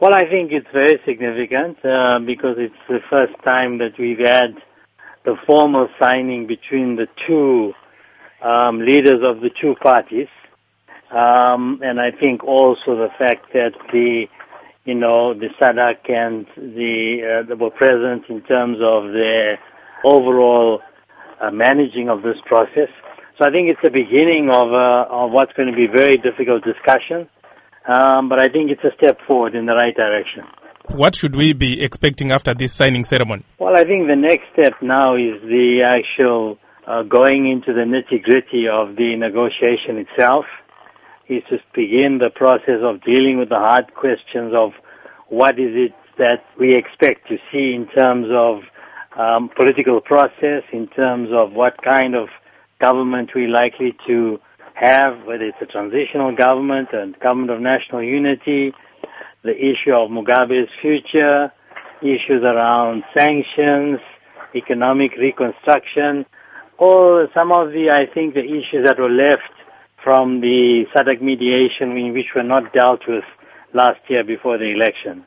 Well, I think it's very significant because it's the first time that we've had the formal signing between the two leaders of the two parties. And I think also the fact that the SADC and they were present in terms of the overall managing of this process. So I think it's the beginning of what's going to be a very difficult discussion. But I think it's a step forward in the right direction. What should we be expecting after this signing ceremony? Well, I think the next step now is the actual going into the nitty-gritty of the negotiation itself, is to begin the process of dealing with the hard questions of what is it that we expect to see in terms of political process, in terms of what kind of government we're likely to have, whether it's a transitional government and government of national unity, the issue of Mugabe's future, issues around sanctions, economic reconstruction, or some of the issues that were left from the SADC mediation which were not dealt with last year before the election.